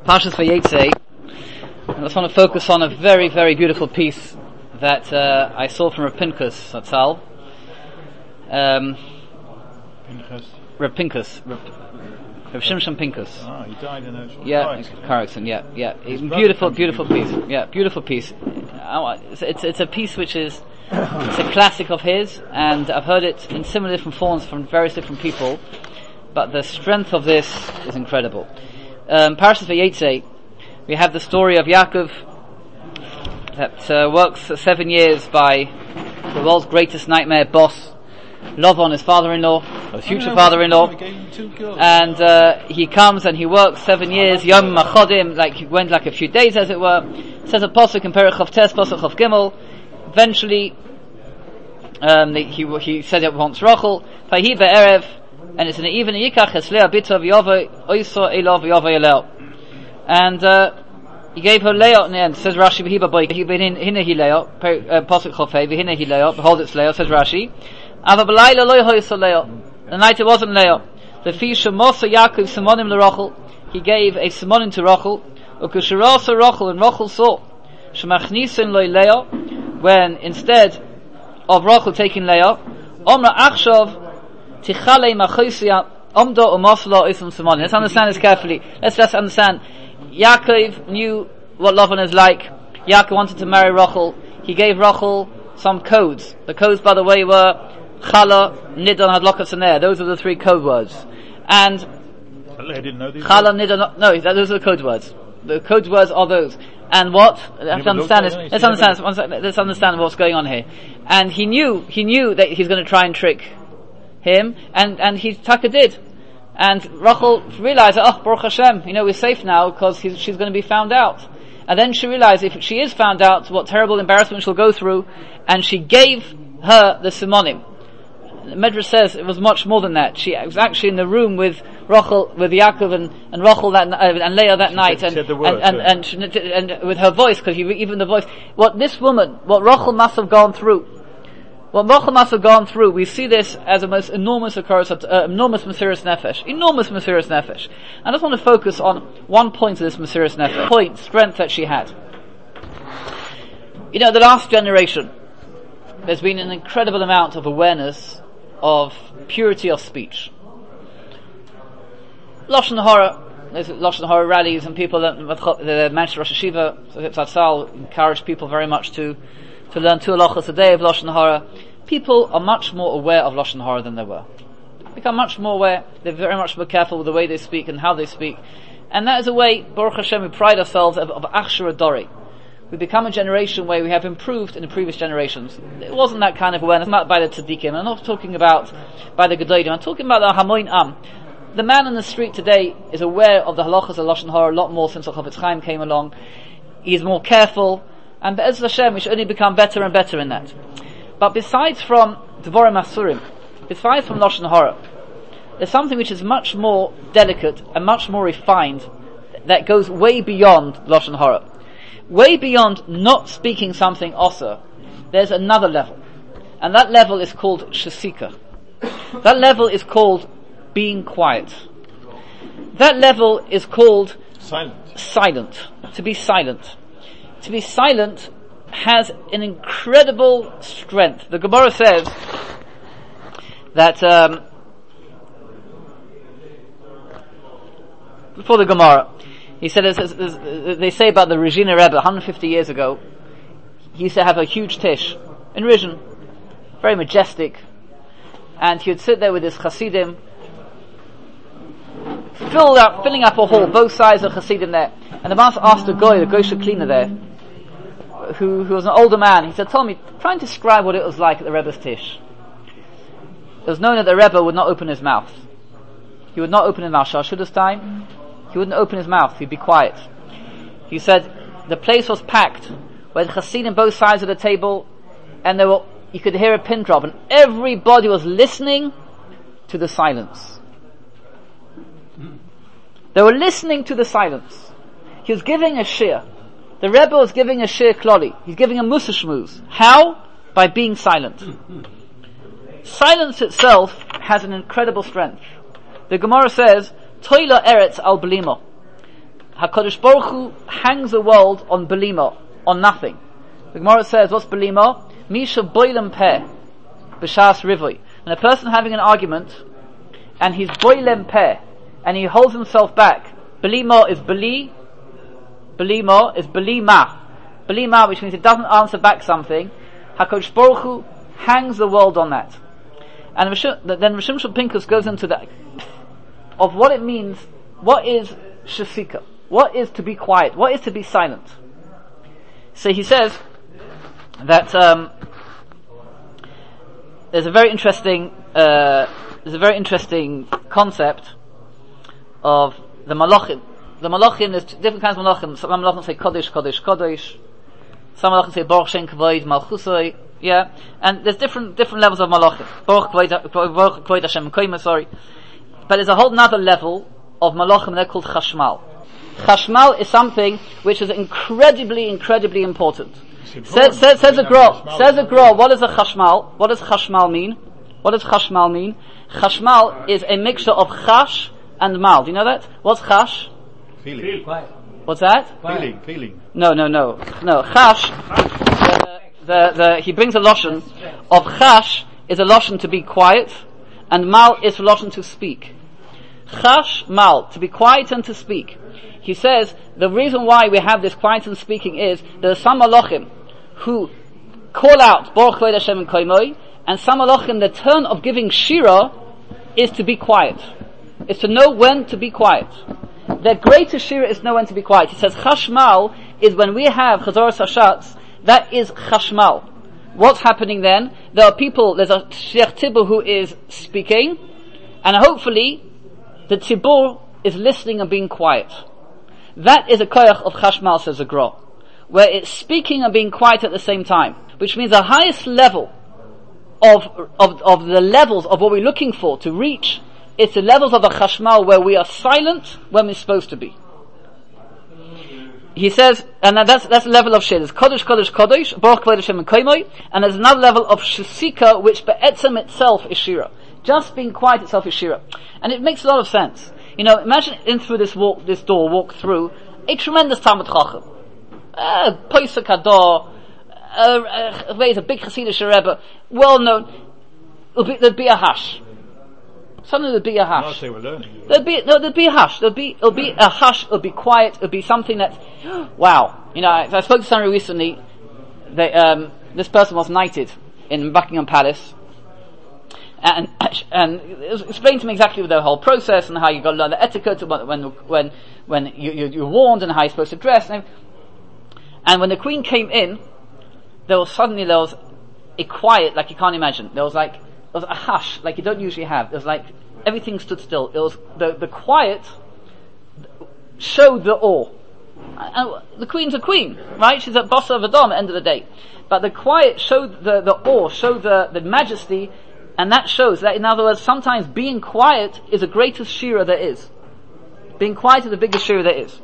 Parshas Vayetze. I just want to focus on a very, very beautiful piece that I saw from Rav Pinkus Zatzal. Rav Pinkus, Rav Shimshon Pinkus. Ah, he died in a car accident. Yeah. Beautiful piece. Yeah, beautiful piece. It's a piece which is it's a classic of his, and I've heard it in similar different forms from various different people. But the strength of this is incredible. Parashas Vayetze, we have the story of Yaakov that works for 7 years by the world's greatest nightmare boss, Lavan, his father-in-law, or his future father-in-law, and he comes and he works 7 years, Yom Machodim, like he went like a few days as it were. It says a pasuk in Perek Chav Tes, pasuk Chav Gimel. Eventually, he said it wants Rachel, Vahi be'erev, and it's in the evening, Yikach Eslea Bita V'yova Oyso Elov V'yova Elel. And he gave her Leah in the end. Says Rashi, V'hiba Boy, Hine Hi Leah, Pasuk Chofei, V'hine Hi Leah, behold it's Leah, says Rashi. Ava B'layla Loi Hoyso Leah. The night it wasn't Leah. The Fisha Mosa Yaakov Simonim LeRachel. He gave a Simonim to Rachel. Ukushirasa Rachel, and Rachel saw Shemachnisin Loi Leah, when instead of Rachel taking Leah, Omra Achshav Tichale Machosia Omdo Umosla Ism Simonim. Let's understand this carefully. Let's just understand. Yaakov knew what Lavan is like. Yaakov wanted to marry Rachel. He gave Rachel some codes. The codes, by the way, were Chala, Nidon, Hadlokas, and Ner. Those are the three code words. And I didn't know these. Chala, Nidon, no, those are the code words. The code words are those. And what? Let's understand what's going on here. And he knew that he's going to try and trick him, and he Taka did. And Rachel realized, Baruch Hashem, we're safe now because she's going to be found out. And then she realized if she is found out, what terrible embarrassment she'll go through, and she gave her the Simonim. The Medrash says it was much more than that. She was actually in the room with Rachel, with Yaakov and Rachel and Leah that night, and with her voice, because even the voice. What Rachel must have gone through. We see this as a most enormous occurrence, enormous Mesiras Nefesh. I just want to focus on one point of this Mesiras Nefesh, strength that she had. The last generation, there's been an incredible amount of awareness of purity of speech. Lashon Hara, there's Lashon Hara rallies, and people, the Manchester Rosh Hashiva, Zatzal, encourage people very much to learn 2 halachos a day of Lashon Hara. People are much more aware of Lashon Hara than they were. Become much more aware. They're very much more careful with the way they speak and how they speak. And that is a way, Baruch Hashem, we pride ourselves of Achshara Dori. We become a generation where we have improved in the previous generations. It wasn't that kind of awareness, not by the tzaddikim. I'm not talking about by the gedolim. I'm talking about the Hamoin Am. The man on the street today is aware of the halachas of Lashon Hara a lot more since the Chofetz Chaim came along. He's more careful. And Be'ez Hashem, we should only become better and better in that. But besides from Dvorim Asurim, besides from Lashon Hara, there's something which is much more delicate and much more refined that goes way beyond Lashon Hara. Way beyond not speaking something osur, there's another level. And that level is called Shasika. That level is called being quiet. That level is called silent. To be silent. To be silent has an incredible strength. The Gemara says that before the Gemara, he said, they say about the Regina Rebbe 150 years ago, he used to have a huge tish in Rizhin, very majestic, and he would sit there with his Hasidim, filling up a hall, both sides of Hasidim there. And the master asked the Goysha cleaner there, who was an older man. He said, try and describe what it was like at the Rebbe's tish. It was known that the Rebbe would not open his mouth. He would not open his mouth. Shashudas time, he wouldn't open his mouth. He'd be quiet. He said the place was packed with Hasidim both sides of the table, and you could hear a pin drop, and everybody was listening to the silence. They were listening to the silence. He was giving a shir. The Rebbe was giving a shir kloli. He's giving a musa shmuz. How? By being silent. Silence itself has an incredible strength. The Gemara says, Toila eretz al belimo. HaKadosh Baruch Hu hangs the world on belima, on nothing. The Gemara says, what's belima? Misha boilem peh, b'shas rivui. When a person having an argument, and he's boilem peh, and he holds himself back, belima is belima is belima. Belima, which means it doesn't answer back something. HaKadosh Baruch Hu hangs the world on that. And then Rosh Shimshon Pinkus goes into that, of what it means, what is shasika? What is to be quiet? What is to be silent? So he says that there's a very interesting concept of the malachim. The malachim, there's different kinds of malachim. Some malachim say kodesh, kodesh, kodesh. Some malachim say baruch shem kavod malchusay. Yeah, and there's different levels of malachim. Baruch kavod Hashem koyma. Sorry, but there's a whole other level of malachim. They're called chashmal. Chashmal is something which is incredibly important. Says a Gra, what is a chashmal? What does chashmal mean? Chashmal is a mixture of chash and mal. Do you know that? What's chash? Feeling. What's that? Feeling. No. Chash, he brings a loshon of chash is a loshon to be quiet, and mal is a loshon to speak. Chash, mal, to be quiet and to speak. He says, the reason why we have this quiet and speaking is, there are some malachim who call out, Baruch Kvod Hashem and Koimoi, and some malachim, the turn of giving shira is to be quiet. It's to know when to be quiet. The greatest shira is know when to be quiet. He says, chashmal is when we have chazoros hashatz, that is chashmal. What's happening then? There are people, there's a shliach tzibur who is speaking, and hopefully, the tzibur is listening and being quiet. That is a koyach of chashmal, says the Gra, where it's speaking and being quiet at the same time, which means the highest level of the levels of what we're looking for to reach, it's the levels of the chashmal where we are silent when we're supposed to be. He says, and that's the level of shir. There's kodesh, kodesh, kodesh, baruch kvod Hashem and koimoi, and there's another level of shasika, which be'etzem itself is shira. Just being quiet itself is shira. And it makes a lot of sense. You know, imagine in through this door, walk a tremendous Talmud Chacham. Poisek Hador, a big Hasidic Rebbe, well known. There'd be a hush. Suddenly there'd be a hush. They were learning. There'd be a hush. It'll be a hush, it'll be quiet, it'll be something that, wow. You know, I spoke to somebody recently, this person was knighted in Buckingham Palace, and it was explained to me exactly the whole process and how you got to learn the etiquette when you're warned and how you're supposed to dress. And when the Queen came in, there was a quiet like you can't imagine. There was a hush like you don't usually have. There was like everything stood still. It was the quiet showed the awe. And the Queen's a queen, right? She's a boss of Adam at the end of the day. But the quiet showed the awe, showed the majesty. And that shows that, in other words, sometimes being quiet is the greatest shira there is. Being quiet is the biggest shira there is.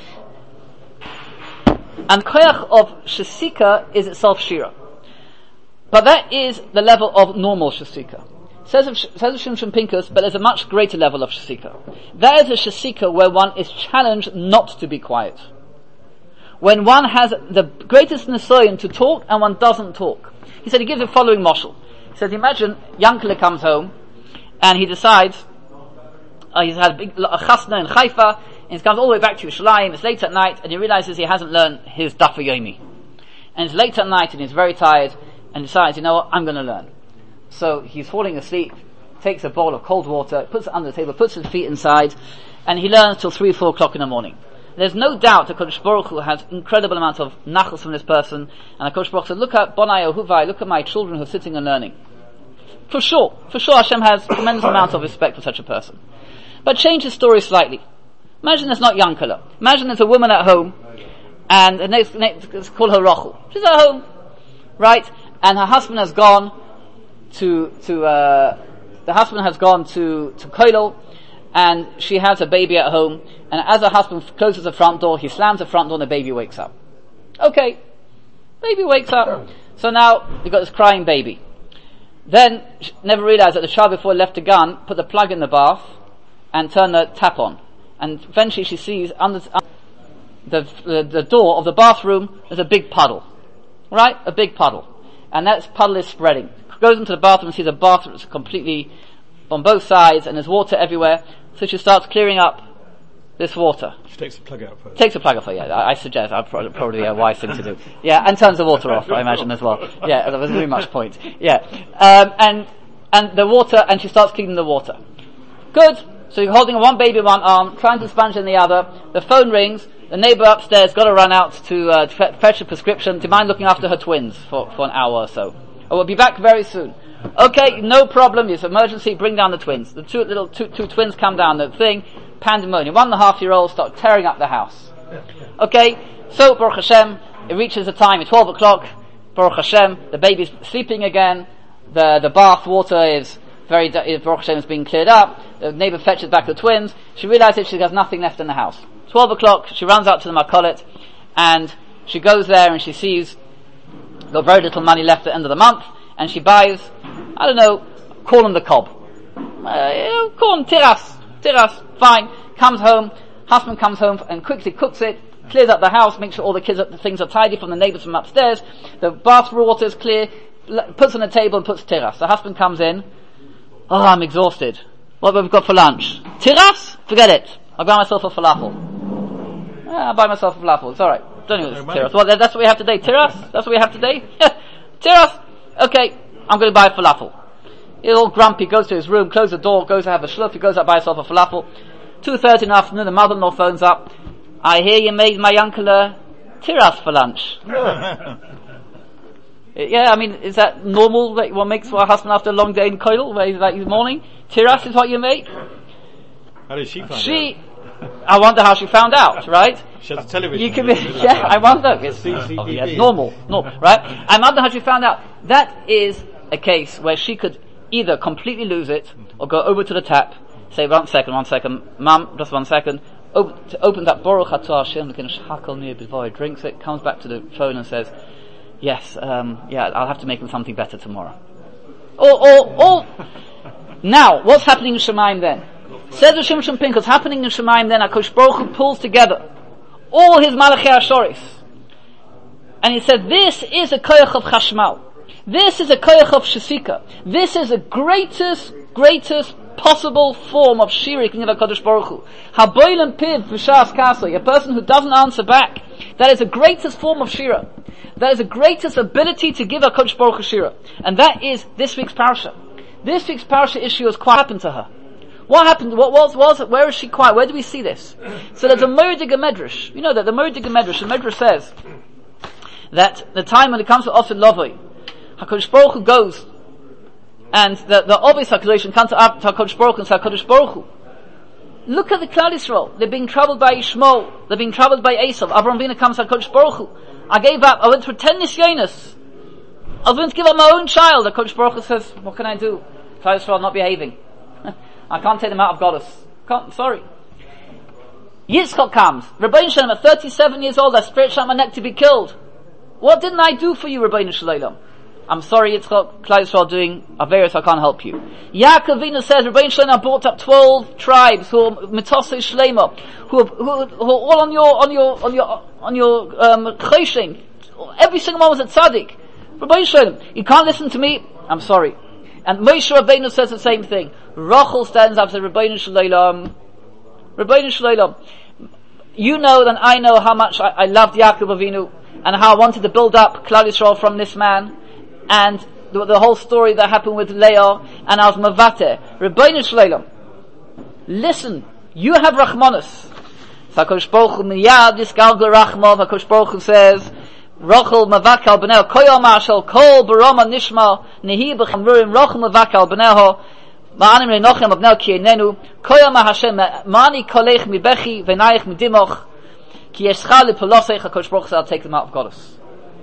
And koyach of shasika is itself shira. But that is the level of normal shasika. Says Shimshon Pinkus, but there's a much greater level of shasika. That is a shasika where one is challenged not to be quiet. When one has the greatest nisayon to talk and one doesn't talk. He said, he gives the following mashal. He says, imagine Yankele comes home and he decides he's had a chasna in Haifa and he comes all the way back to Yerushalayim. It's late at night and he realizes he hasn't learned his Daf Yomi. And it's late at night and he's very tired and decides, you know what, I'm going to learn. So he's falling asleep, takes a bowl of cold water, puts it under the table, puts his feet inside, and he learns till 3 or 4 o'clock in the morning. There's no doubt that Kodesh Baruch Hu has incredible amount of nachos from this person, and Kodesh Baruch Hu said, look at Bonai Ohuvai, look at my children who are sitting and learning. For sure Hashem has tremendous amount of respect for such a person. But change the story slightly. Imagine it's not Yankele. Imagine there's a woman at home, and let's call her Rachel. She's at home, right? And her husband has gone to Koilel, and she has a baby at home, and as her husband closes the front door, he slams the front door and the baby wakes up. Okay. Baby wakes up. So now, you've got this crying baby. Then, she never realized that the child before left the gun, put the plug in the bath, and turned the tap on. And eventually she sees, the door of the bathroom, there's a big puddle. Right? A big puddle. And that puddle is spreading. Goes into the bathroom and sees a bathroom that's completely on both sides and there's water everywhere. So she starts clearing up this water. She takes the plug out first. Takes the plug off, yeah. I suggest that'd probably be a wise thing to do. Yeah, and turns the water off, I imagine, as well. Yeah, there wasn't really much point. Yeah. And the water, and she starts cleaning the water. Good. So you're holding one baby in one arm, trying to sponge in the other. The phone rings. The neighbour upstairs got to run out to fetch a prescription. Do you mind looking after her twins for an hour or so? I will be back very soon. Okay, no problem. It's emergency. Bring down the twins. The two twins come down the thing. Pandemonium. 1.5-year-olds start tearing up the house. Okay, so Baruch Hashem, it reaches the time. It's 12 o'clock. Baruch Hashem, the baby's sleeping again. The bath water is Baruch Hashem is being cleared up. The neighbour fetches back the twins. She realizes she has nothing left in the house. 12 o'clock, she runs out to the Makolet, and she goes there and she sees got very little money left at the end of the month, and she buys, I don't know, corn the cob. Corn, tiras, fine. Comes home, husband comes home and quickly cooks it, clears up the house, makes sure all the things are tidy from the neighbours from upstairs, the bath water is clear, puts on the table and puts tiras. The husband comes in, oh, I'm exhausted. What have we got for lunch? Tiras? Forget it. I'll buy myself a falafel. I'll buy myself a falafel. It's alright. Don't know what's tiras. Well, that's what we have today. Tiras? That's what we have today? Tiras? Okay, I'm going to buy a falafel. He's all grumpy, goes to his room, closes the door, goes to have a shluff, he goes out, buys himself a falafel. 2:30 in the afternoon, the mother-in-law phones up. I hear you made my uncle a tiras for lunch. Yeah, I mean, is that normal, that what makes for a husband after a long day in Koil, where he's like, his morning? Tiras is what you make? How did she find out? I wonder how she found out, right? She has a television. You can be, yeah, I wonder. It's normal, right? I wonder how she found out. That is a case where she could either completely lose it, or go over to the tap, say, one second, Mum, just 1 second, opens up, Baruch Atah Hashem, drinks it, comes back to the phone and says, yes, I'll have to make him something better tomorrow. Now, what's happening in Shemaim then? Says the Shimshon Pinchas, happening in Shemaim then, HaKadosh Baruch Hu pulls together all his Malachei HaShoris. And he said, this is a koyach of Chashmal. This is a koyach of Shesika. This is the greatest possible form of shirik in HaKadosh Baruch Hu. Haboilim piv v'shas kasei, a person who doesn't answer back. That is the greatest form of shira. That is the greatest ability to give HaKadosh Baruch Hu shira. And that is this week's parasha. This week's parasha issue has quite happened to her. What happened? What was it? Where is she quiet? Where do we see this? So there's a Moediger Medrash. You know that the Moediger Medrash, the Medrash says that the time when it comes to Osid Lovoi, HaKadosh Baruch Hu goes, and the obvious HaKadosh comes to HaKadosh Baruch Hu and says, HaKadosh Baruch Hu, look at the Klal Yisrael. They're being troubled by Yishmael. They're being troubled by Esav. Avraham Avinu comes to HaKadosh Baruch Hu. I gave up. I went through 10 nisyonos. I was going to give up my own child. HaKadosh Baruch Hu says, what can I do? Klal Yisrael not behaving. I can't take them out of Goddess. Sorry. Yitzchak comes. Rabbeinu Shalom at 37 years old, I stretched out my neck to be killed. What didn't I do for you, Rabbeinu Shalom? I'm sorry, Yitzchak, Klal Yisrael doing Averis, I can't help you. Yaakov Avinu says, Rabbeinu Shalom, I brought up 12 tribes who are Mitosei Shlema, who are all on your Choshen. Every single one was a tzaddik. Rabbeinu Shalom, you can't listen to me? I'm sorry. And Moshe Rabbeinu says the same thing. Rachel stands up and says, Rabbeinu Shalom, you know and I know how much I loved Yaakov Avinu, and how I wanted to build up Klal Yisrael from this man, and the whole story that happened with Leah, and I was Mavate. Rabbeinu Shalom, listen, you have Rachmanis. HaKadosh Baruch Hu miyad yisgalgal Rachmav. HaKadosh Baruch Hu says, Rachel mavakal b'neo koyal ma'ashal kol baroma nishma nehi b'chamrurim Rachel mavakal b'neho ma'anim le'nochem abneo ki enenu koyal ma'ashem ma'ani kolech mibechi v'nayich midimoch ki yeshcha l'polosech. HaKadosh Baruch Hu said, I'll take them out of Goddess.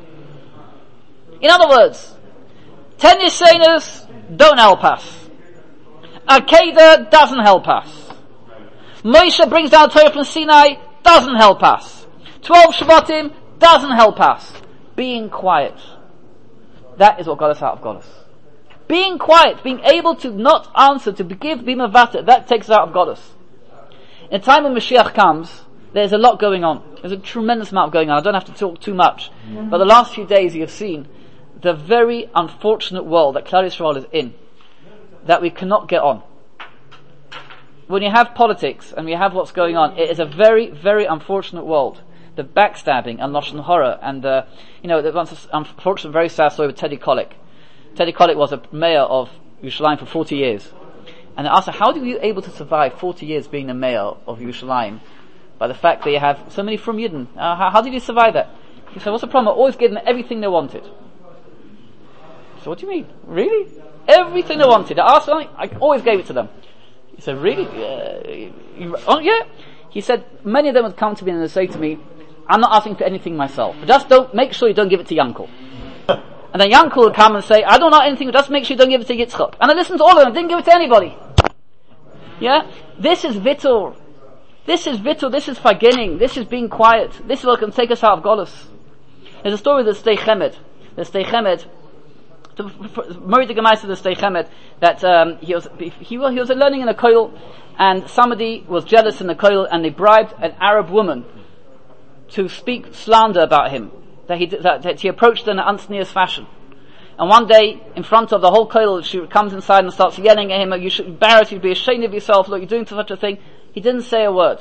In other words, 10 Yisraelis don't help us. Akedah doesn't help us. Moshe brings down Torah from Sinai, doesn't help us. 12 Shvatim doesn't help us. Being quiet. That is what got us out of Goddess. Being quiet, being able to not answer, to give bimavata, that takes us out of Goddess. In the time when Mashiach comes, there's a lot going on. There's a tremendous amount going on. I don't have to talk too much. But the last few days you have seen the very unfortunate world that Klal Yisrael is in, that we cannot get on. When you have politics and we have what's going on, it is a very, very unfortunate world. The backstabbing and Lashon Hara and there was this unfortunate, very sad story with Teddy Kollek. Teddy Kollek was a mayor of Yerushalayim for 40 years. And they asked her, how are you able to survive 40 years being the mayor of Yerushalayim by the fact that you have so many from Yidden? How did you survive that? He said, what's the problem? I always gave them everything they wanted. So what do you mean? Really? Everything they wanted. I asked something, I always gave it to them. He said, really? Yeah. He said, many of them would come to me and they'd say to me, I'm not asking for anything myself, but just make sure you don't give it to Yankel. And then Yankel would come and say, I don't know anything, just make sure you don't give it to Yitzchak. And I listened to all of them, didn't give it to anybody. Yeah? This is vitul. This is vitul, this is forgetting, this is being quiet. This is what can take us out of Golus. There's a story of the Stei Chemed. The Stei Chemed, the Morid Gemais of the Stei Chemed, that he was learning in a koil, and somebody was jealous in the koil, and they bribed an Arab woman to speak slander about him. That he approached in an unsneers fashion. And one day, in front of the whole koil, she comes inside and starts yelling at him, you should embarrass, you'd be ashamed of yourself, look, you're doing such a thing. He didn't say a word.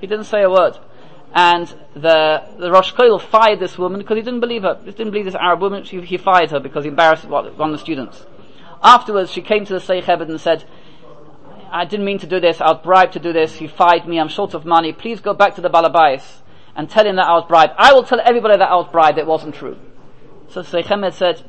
And the Rosh Koil fired this woman because he didn't believe her. He didn't believe this Arab woman. He fired her because he embarrassed one of the students. Afterwards, she came to the Seich Ebed and said, I didn't mean to do this, I was bribed to do this, he fired me, I'm short of money, please go back to the Balabais and tell him that I was bribed. I will tell everybody that I was bribed, it wasn't true. So Seich Ebed said,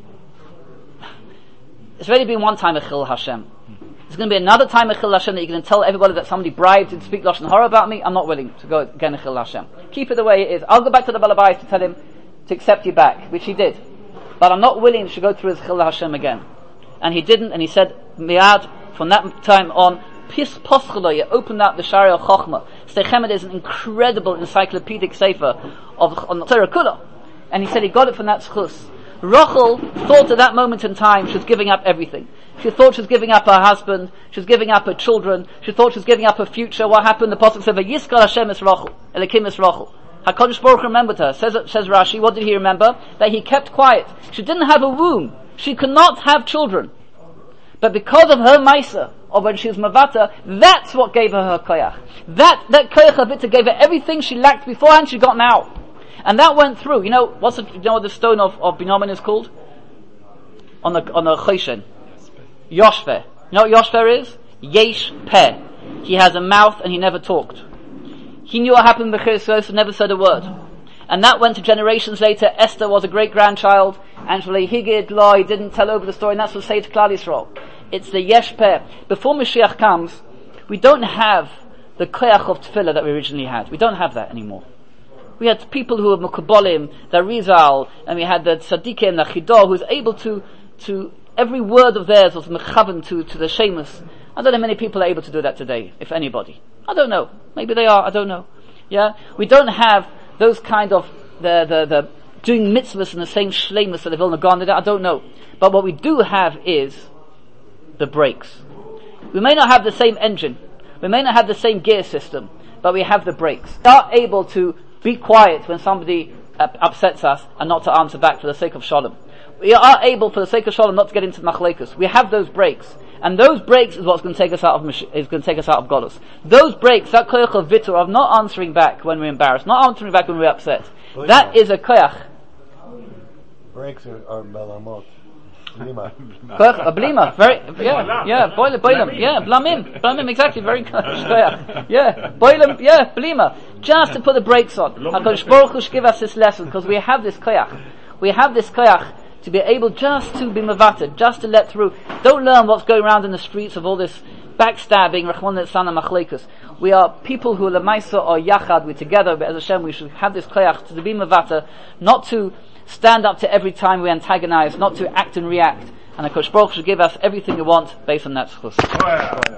it's already been one time a Chil Hashem. There's going to be another time a Chil Hashem that you're going to tell everybody that somebody bribed to speak Lashon Hara about me. I'm not willing to go again a Chil Hashem. Keep it the way it is. I'll go back to the Balabais to tell him to accept you back, which he did. But I'm not willing to go through his Chil Hashem again. And he didn't, and he said, Mi'ad, from that time on, Pis Poschelo, opened up the Sharia of Chochmah. Stei Chemed is an incredible encyclopedic sefer on the Torah Kula. And he said he got it from that schus. Rachel thought at that moment in time she was giving up everything. She thought she was giving up her husband, she was giving up her children, she thought she was giving up her future. What happened? The Pasuk said, V'yiskal Hashem es Rachel, Elokim es Rachel. HaKadosh Baruch Hu remembered her. Says Rashi, what did he remember? That he kept quiet. She didn't have a womb. She could not have children. But because of her Maisa, or when she was Mavata, that's what gave her her koyach. That koyach Avita gave her everything she lacked beforehand, she got now. And that went through. You know what the stone of Binyamin is called? On the Choshen. Yoshver. You know what Yoshver is? Yesh Peh. He has a mouth and he never talked. He knew what happened with Chosroth and never said a word. And that went to generations later. Esther was a great grandchild, and Higid Law, he didn't tell over the story, and that's what say to Klal Yisrael. It's the Yesh Peh. Before Mashiach comes, we don't have the koyach of tefillah that we originally had. We don't have that anymore. We had people who were Mukabolim, the Rizal, and we had the Tzaddikim, the Chidah, who was able to every word of theirs was mechaven to the Shemus. I don't know many people are able to do that today, if anybody. I don't know. Maybe they are, I don't know. Yeah? We don't have those kind of, the doing mitzvahs in the same shleimus that the Vilna Gaon did, I don't know. But what we do have is the brakes. We may not have the same engine, we may not have the same gear system, but we have the brakes. We are able to be quiet when somebody upsets us and not to answer back for the sake of shalom. We are able, for the sake of shalom, not to get into machlekes. We have those brakes, and those brakes is what's going to take us out of Golus. Those brakes, that koyach of vitur, of not answering back when we're embarrassed, not answering back when we're upset. That is a koyach. Brakes are belamot. Blima. Blima, blamim, exactly, very good. Blima. Just to put the brakes on. HaKadosh Baruch Hu should give us this lesson, because we have this koyach. We have this koyach to be able just to be mavated, just to let through. Don't learn what's going around in the streets of all this backstabbing, Rachmana litzlan machlekes. We are people who are lemaisa or yachad, we're together, but as Hashem we should have this koyach to be mavater, not to stand up to every time we antagonize, not to act and react. And HaKadosh Baruch Hu should give us everything we want based on that schus.